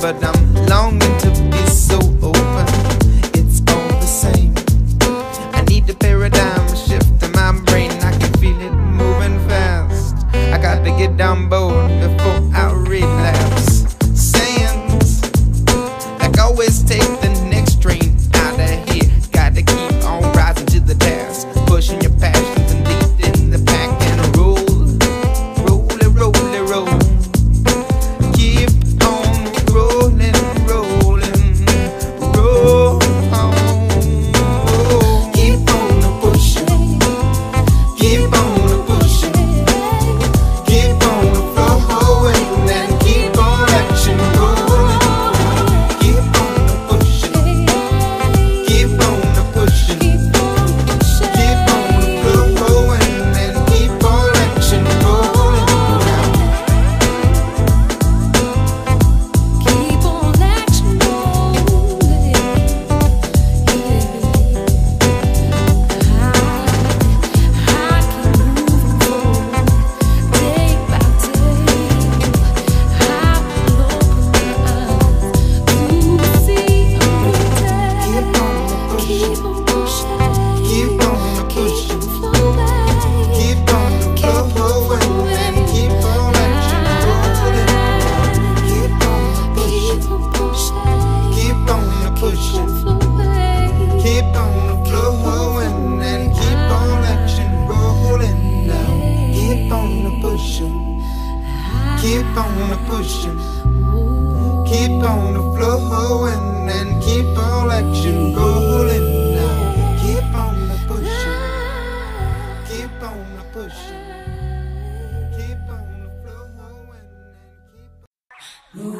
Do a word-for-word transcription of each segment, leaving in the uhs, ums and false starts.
but I'm longing to be so open. It's all the same. I need the paradigm shift in my brain. I can feel it moving fast. I got to get down board before I relapse. Sayings like always take the next train out of here. Got to keep on rising to the task, pushing your passions and leading the pack and roll, roll it, roll it, roll. Keep on rolling, rolling, roll on. Keep on pushing, keep on pushing, keep on flowing and keep on action rolling. Keep on pushing, keep on pushing, keep on flowing and keep on action rolling. Keep on action rolling. I, I keep moving forward, day by day. I will open my eyes to see a new day. Keep on Keep pushing, on pushing, keep on keep pushing, on flowing, keep on flowing and keep on action rolling. Keep on pushing, keep on pushing, keep on pushing, flowing. keep on flowing and keep on action rolling now. Keep on pushing, keep on pushing, keep on flowing and keep on action rolling now. Keep on pushing, keep on pushing, keep on flowing and keep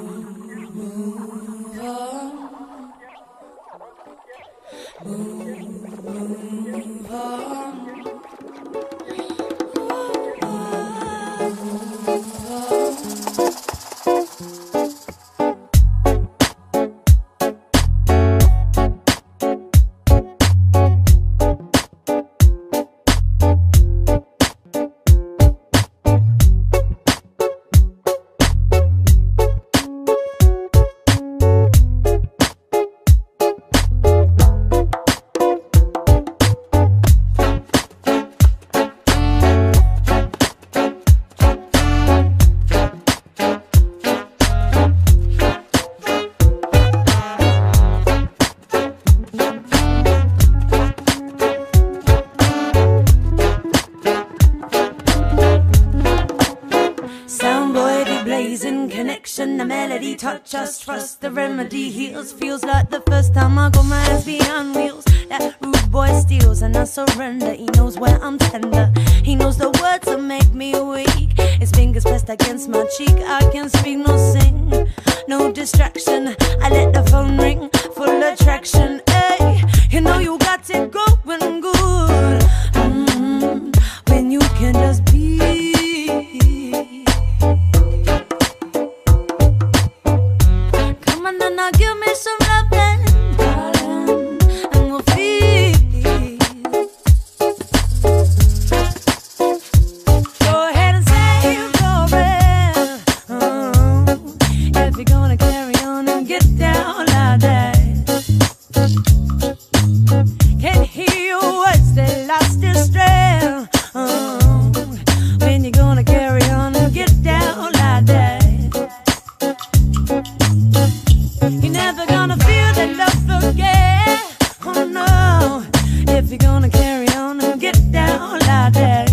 Soundboy be blazing, connection, the melody, touch us, trust, the remedy heals. Feels like the first time I got my hands behind wheels. That rude boy steals and I surrender. He knows where I'm tender, he knows the words that make me weak. His fingers pressed against my cheek, I can speak, no sing, no distraction. I let the phone ring, full attraction. Hey, you know you got it going good. Mm-hmm. When you can just be. Come on and now give me some loving, darling, and we'll feel. Go ahead and say you're going. Oh, if you're gonna carry on and get down like that. Can't hear your words, they lost their strength. Oh, when you're gonna carry on and get down like that. You're never gonna feel that love again. Oh no, if you're gonna carry on and get down like that.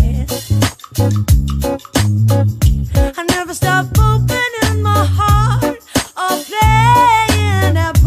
I never stop opening my heart or playing that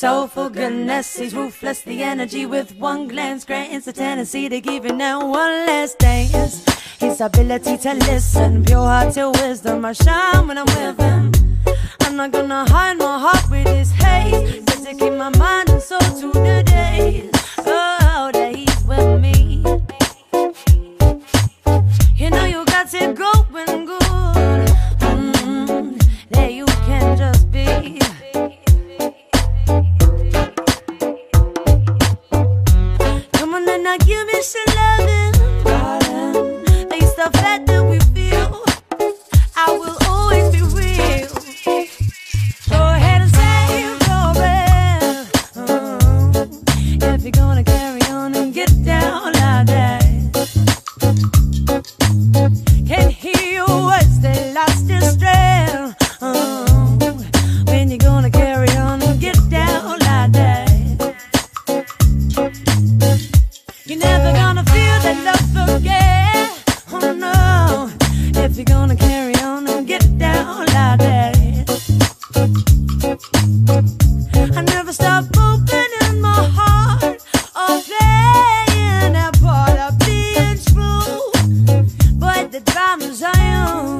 soulful goodness. He's ruthless, the energy with one glance grants the tendency to give you now one last dance. His ability to listen, pure heart to wisdom. I shine when I'm with him. I'm not gonna hide my heart with his haze, just to keep my mind and soul to the days. Oh, that he's with me. You know you got it going good, mm-hmm. That you can just be. Come on and now give me some loving, darling. Face the fact that we feel, I will always be real. Go ahead and say your breath, mm-hmm. If you're gonna carry on and get down like that. Can't hear your words, they lost their strength. Oh, when you gonna carry on and get down like that? You're never gonna feel that love again. Oh no, if you're gonna carry on and get down like that. I never stop opening my heart or playing that part of being true. But the drama's on.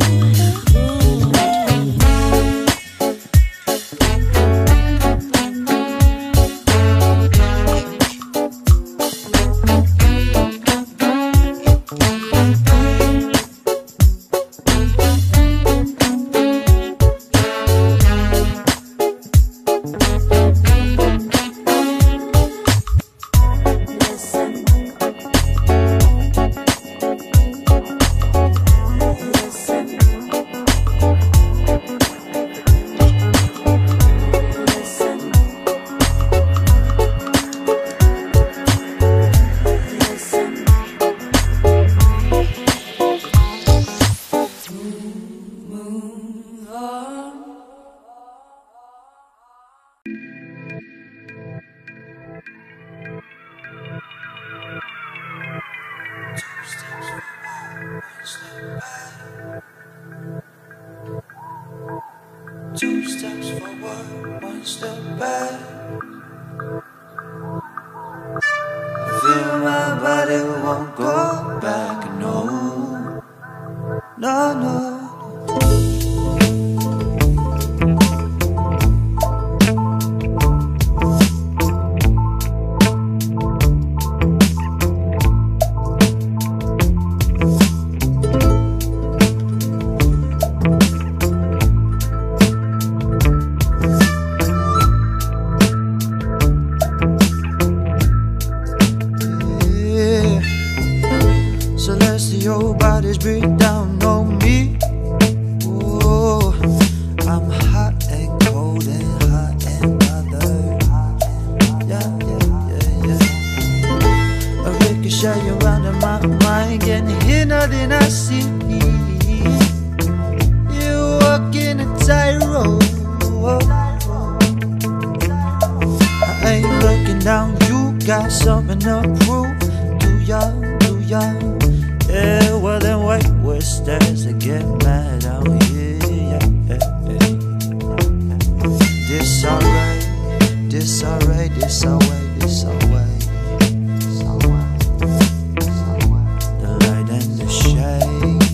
Two steps forward, one step back. I feel my body won't go back. No, no, no. Celestial bodies breathe down on me. Oh, I'm hot and cold and hot and bothered. Yeah, yeah, yeah, yeah. A ricochet around in my mind, getting here, nothing I see. You walking a tightrope. I ain't looking down, you got something to prove. Do ya, do ya? Yeah, well then wait, where's stairs to get mad out here? Yeah, yeah, yeah. This alright, this alright, this alright, this alright. The light and the shade.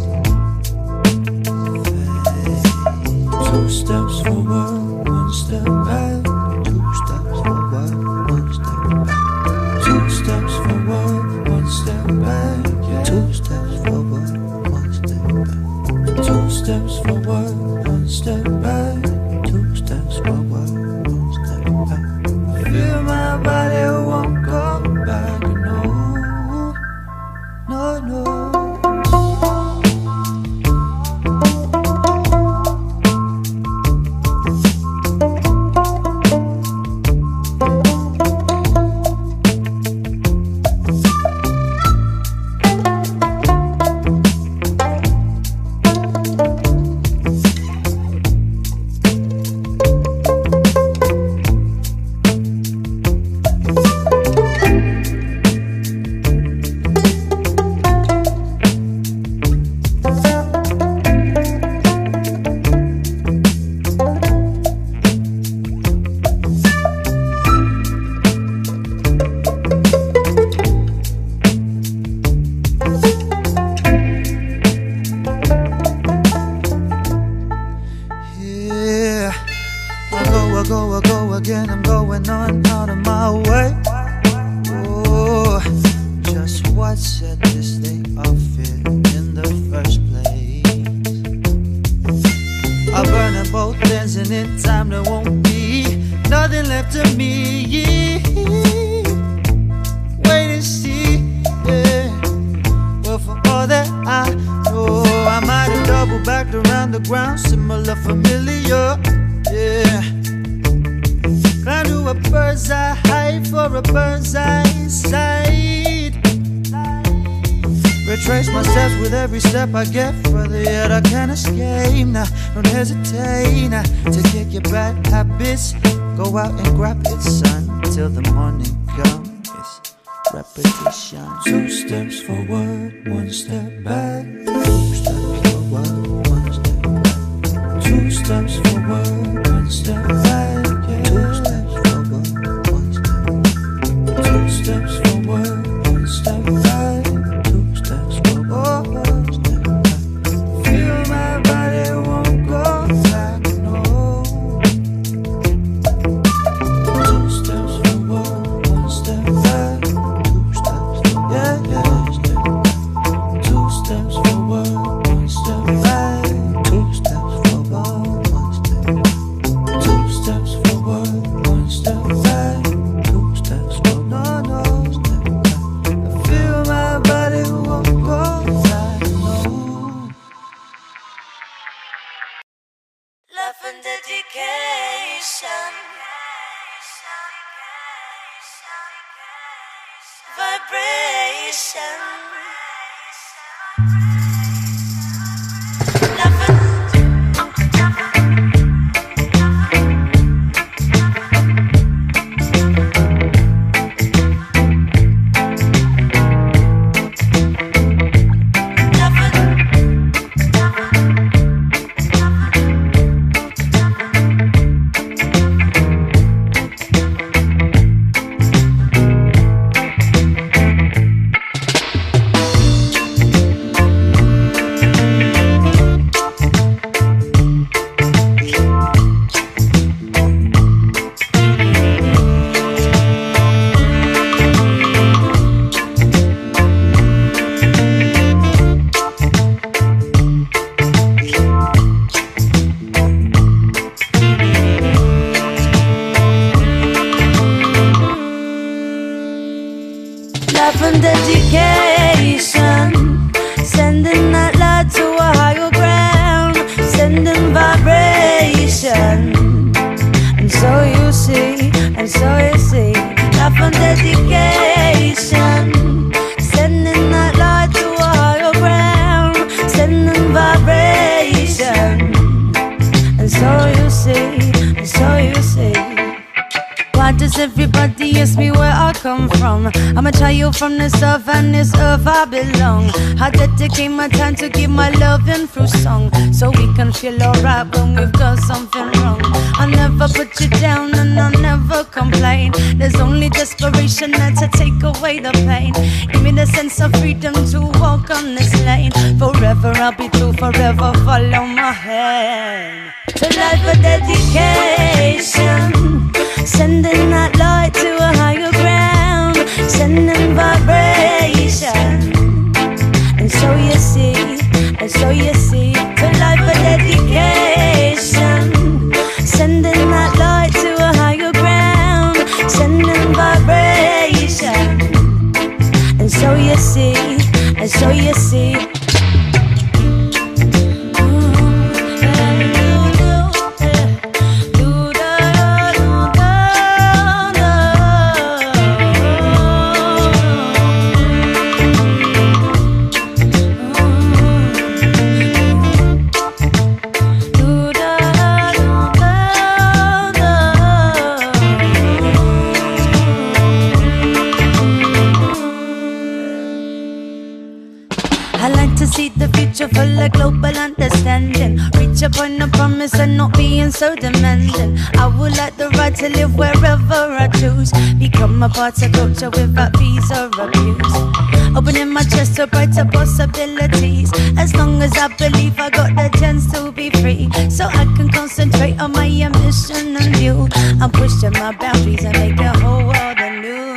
Two steps forward, one step back. Two steps forward, one step back. Two steps forward, one step back. Two steps forward, one step back. Two steps forward, one step back. Two steps forward, one step back. Feel my body won't go back. No, no, no. to me. Wait and see, yeah. Well, for all that I know, I might have double backed around the ground, similar, familiar, yeah. Climb to a bird's eye height for a bird's eye sight. Retrace my steps with every step I get further, yet I can't escape now. Don't hesitate now to kick your bad habits. Go out and grab it, son, till the morning comes. It's repetition. Two steps forward, one step back. Two steps forward, one step back. Two steps forward, one step back. Yeah. Two steps forward, one step back. Two steps forward, one step back. Two steps forward, one step back. Feel my body won't go back, no. Two steps forward, one step back. Two steps, yeah, yeah. Two steps forward, one step back. Two steps forward, one step back. Two steps forward, one step back. Two steps forward, no, no, step back. I feel my body won't go back, no. Love and dedication, vibration. Love and love and dedication, sending that light to a higher ground, sending vibration. And so you see, and so you see, love and dedication, sending that light to a higher ground, sending vibration. And so you see, and so you see. Why does everybody ask me where I come from? I'm a child from this earth, and this earth I belong. I dedicate my time to give my loving through song, so we can feel alright when we've got something wrong. I never put you down and I never complain. There's only desperation that to take away the pain. Give me the sense of freedom to walk on this lane. Forever I'll be true, forever follow my hand. To life a dedication, sending that light to a higher ground, sending vibration. And so you see, and so you see, to life a dedication, sending that light to a higher ground, sending vibration. And so you see, and so you see. I like to see the future full of global understanding. Reach upon a promise and not being so demanding. I would like the right to live wherever I choose. Become a part of culture without fees or abuse. Opening my chest to brighter possibilities. As long as I believe I got the chance to be free, so I can concentrate on my ambition and view. I'm pushing my boundaries and make the whole world anew.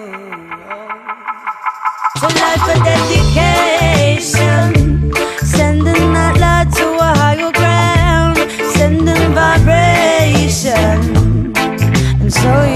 So life a dedication, sending that light to a higher ground, sending vibration. And so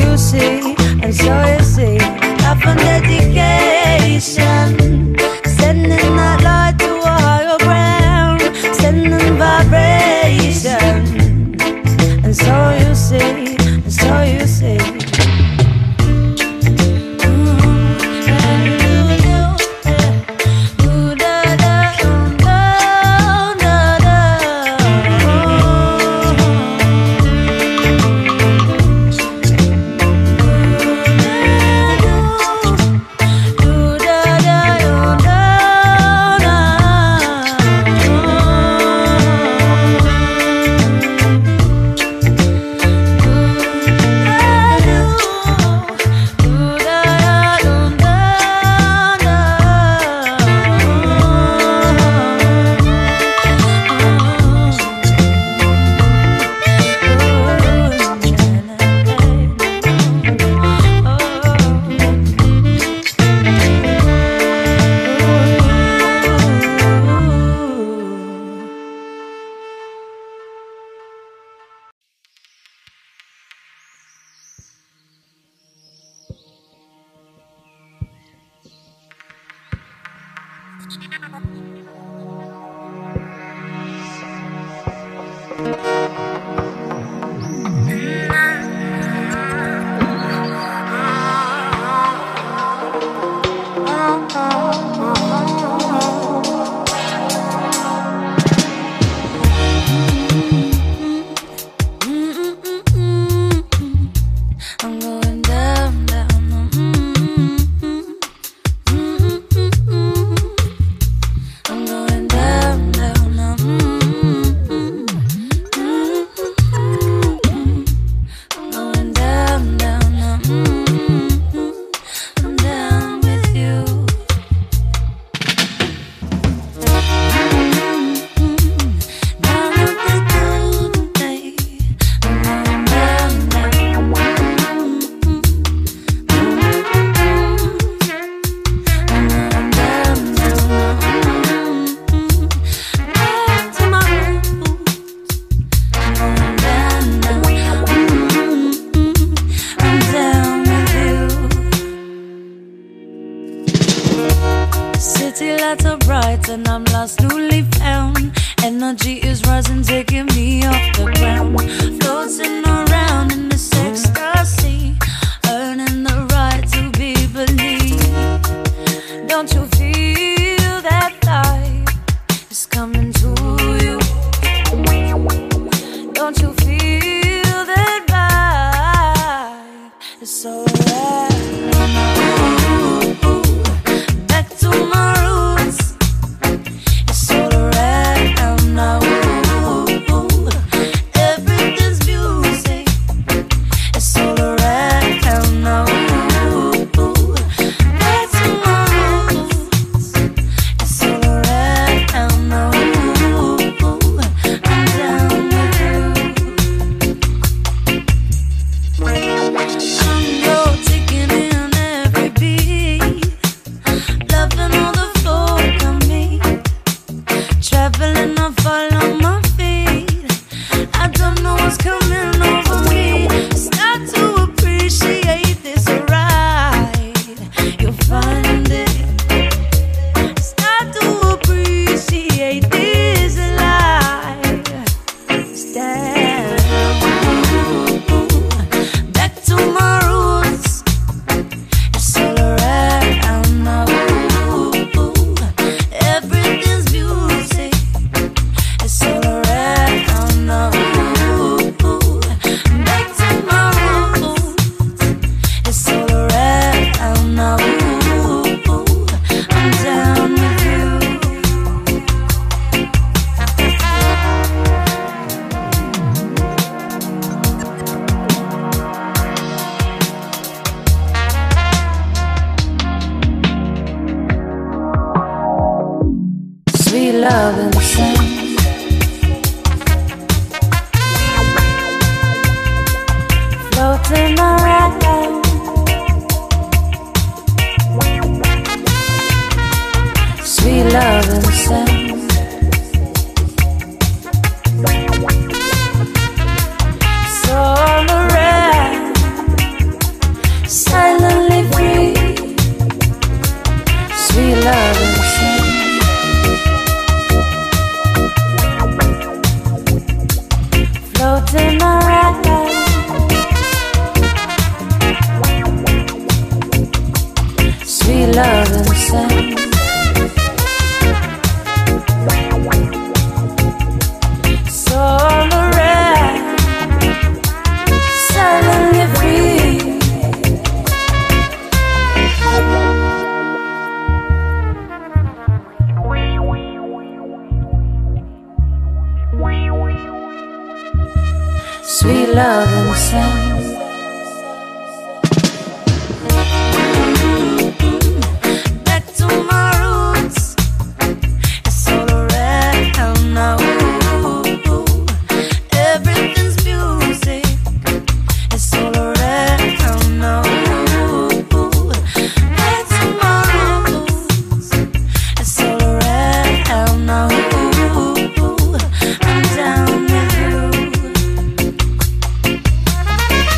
heights and I'm lost, newly found. Energy is rising, taking me off the ground. Floating around in this ecstasy, earning the right to be believed. Don't you feel that light is coming to you? Don't you feel that vibe? It's so right. Back to my roots. It's all around now. Everything's music. It's all around now. Back to my roots. It's all around now. I'm down with you. I'm your taking in every beat, loving all the flow of me. Traveling, I follow my feet. I don't know what's coming over me. Start to appreciate this ride. You'll find it. Start to appreciate this life. Stand back to my roots. It's all around now. Everything's music. It's all around now. Back to my roots. It's all around now. I'm down with you. Sweet love and sin, floating around. Sweet love and sin, it's all around. Silently free. Sweet love and sin. Floating around. Sweet love and sin. It's all around. Silently free. Sweet love and sin. Back to my roots. It's all around now. Everything's music. It's all around now. Back to my roots. It's all around now. I'm down with you.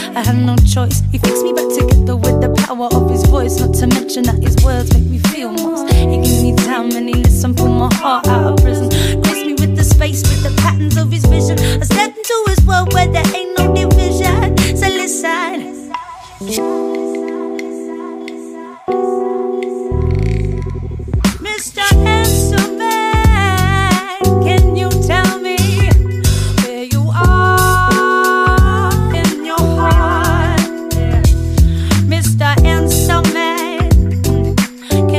I had no choice. He fixed me back together with the power of his voice. Not to mention that his words make me feel most. He gave me time and he listened, pulled my heart out of prison. Graced me with the space, with the patterns of his vision. I stepped into his world where there ain't no division. So listen, Mister Handsome Man, can you tell me where you are in your heart? Mister Handsome Man,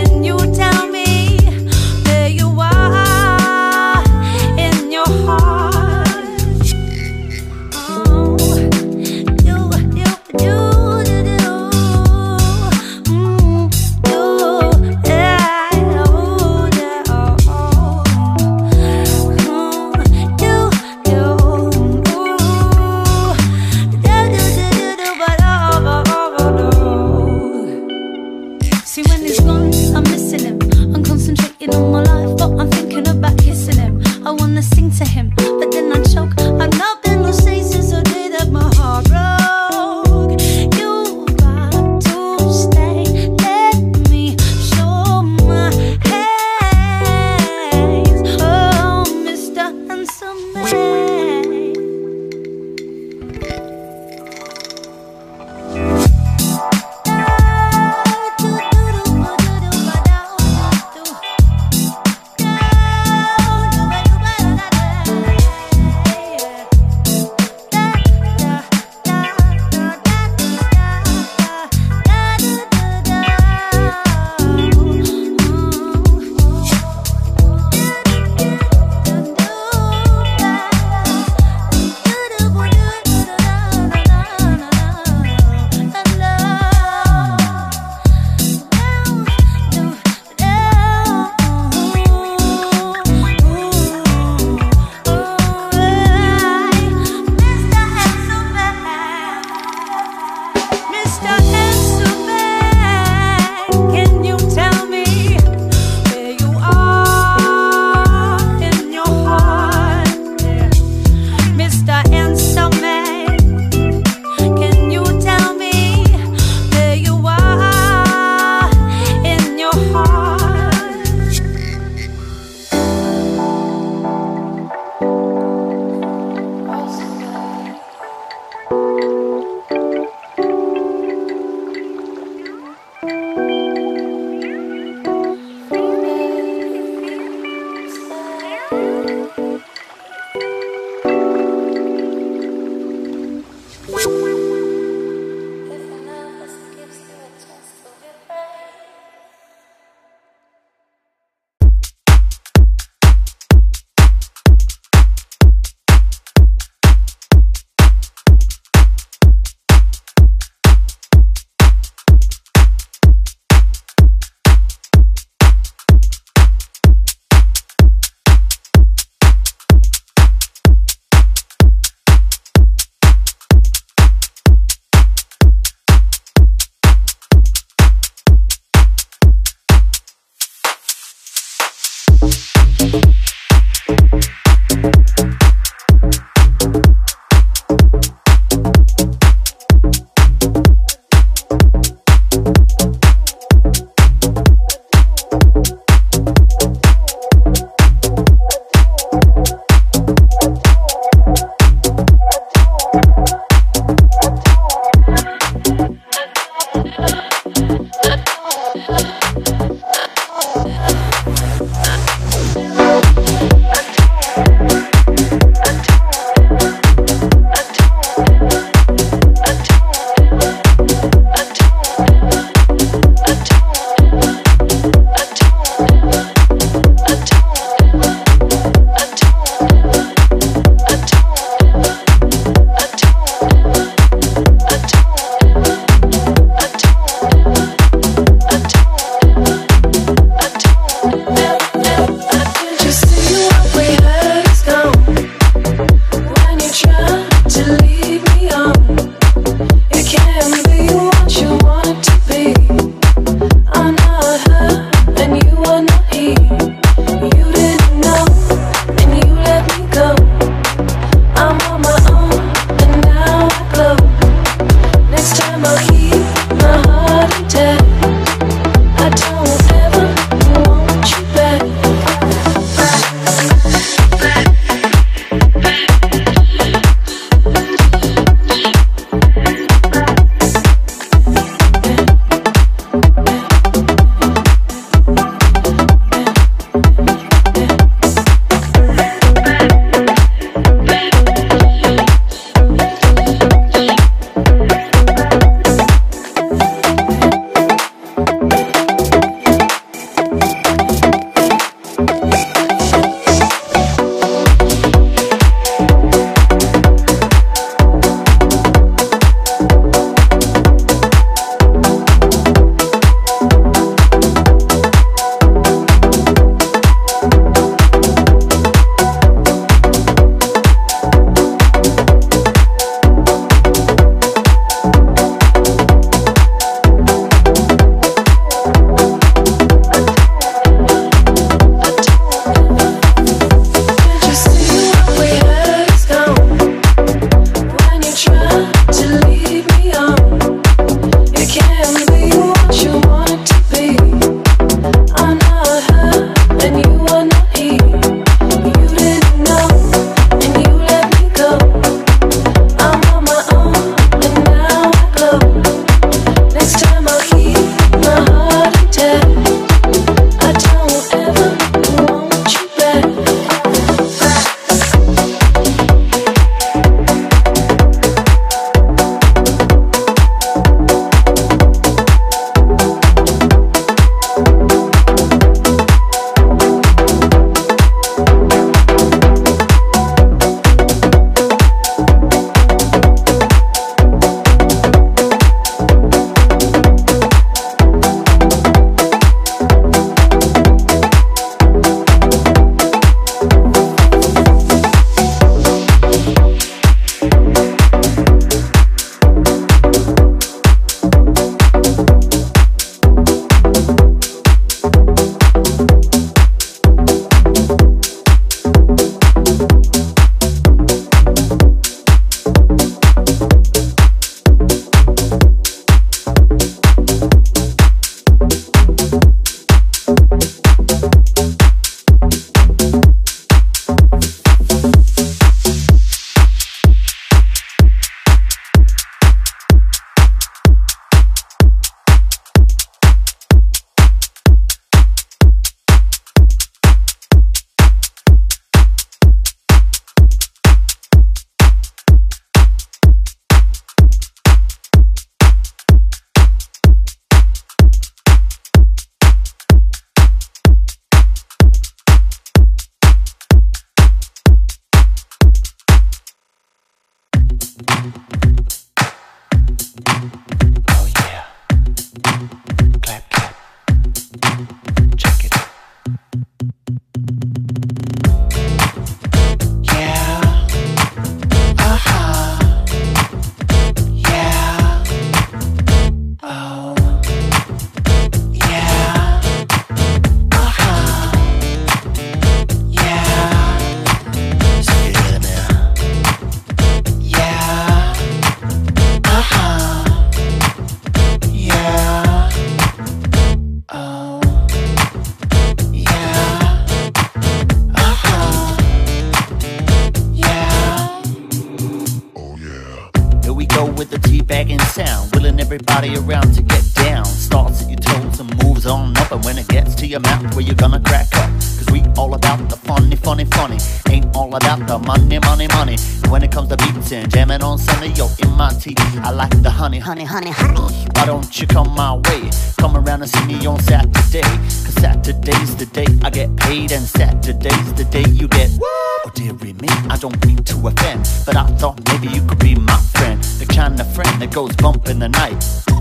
everybody around to get down. Starts at your toes and moves on up, and when it gets to your mouth, where you gonna crack up. Cause we all about the funny, funny, funny. Ain't all about the money, money, money. And when it comes to beats and jamming on Sunday, yo, in my tea, I like the honey, honey, honey, honey. Why don't you come my way? Come around and see me on Saturday. Cause Saturday's the day I get paid, and Saturday's the day you get. Oh dearie me, I don't mean to offend, but I thought maybe you could be my friend, the kind of friend that goes bump in the night.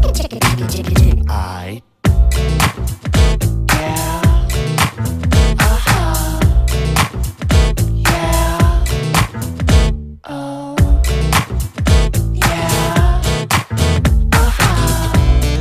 I yeah. Uh-huh. Yeah. Oh. Yeah. Uh-huh.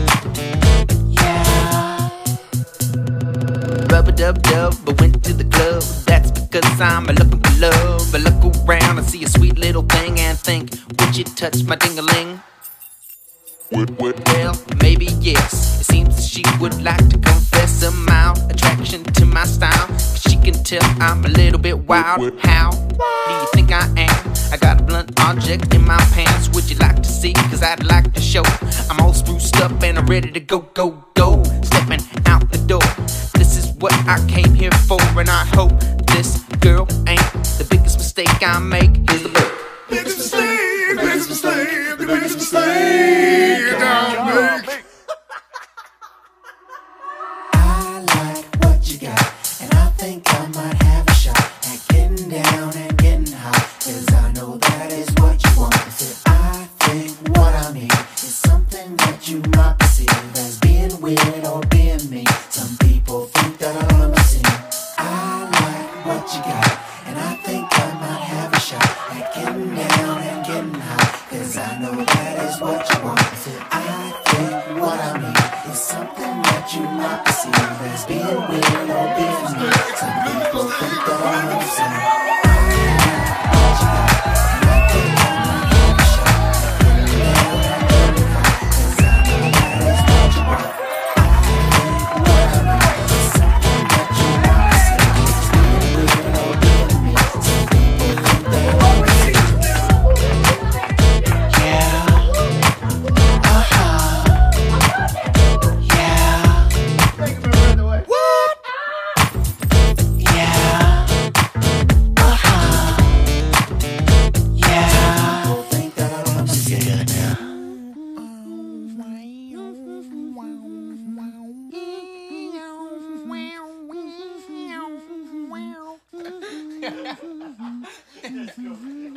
Yeah. Rub-a-dub-dub, I went to the club. That's because I'm looking for love. I look around and see a sweet little thing and think, would you touch my ding-a-ling? Well, maybe yes. It seems that she would like to confess a mild attraction to my style. She can tell I'm a little bit wild. How do you think I am? I got a blunt object in my pants. Would you like to see? Cause I'd like to show. I'm all spruced up and I'm ready to go, go, go. Stepping out the door. This is what I came here for, and I hope this girl ain't the biggest mistake I make. Here's the book. Biggest mistake, biggest mistake, the biggest mistake I make. I like what you got, and I think I might have a shot at getting down and getting hot, cause I know that is what you want. I said, I think what I need is something that you might perceive as being weird or being mean. Some people think that I'm a sin. I like what you got, and I think I might have a shot at getting down and getting hot, cause I know that is what you want. I said, I think what I mean is something that you might perceive as being weird or being mean. Some people think that I'm a sin. Let's go.